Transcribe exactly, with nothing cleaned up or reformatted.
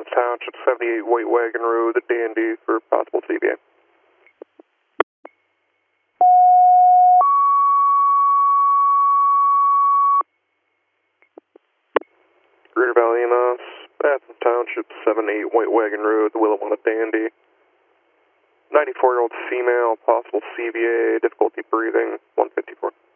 Township seventy-eight White Wagon Road, the Dandy for possible C V A. Greater Valley E M S, Bathurst Township seventy-eight White Wagon Road, the Willowwanna Dandy. ninety-four-year-old female, possible C V A, difficulty breathing, one fifty-four.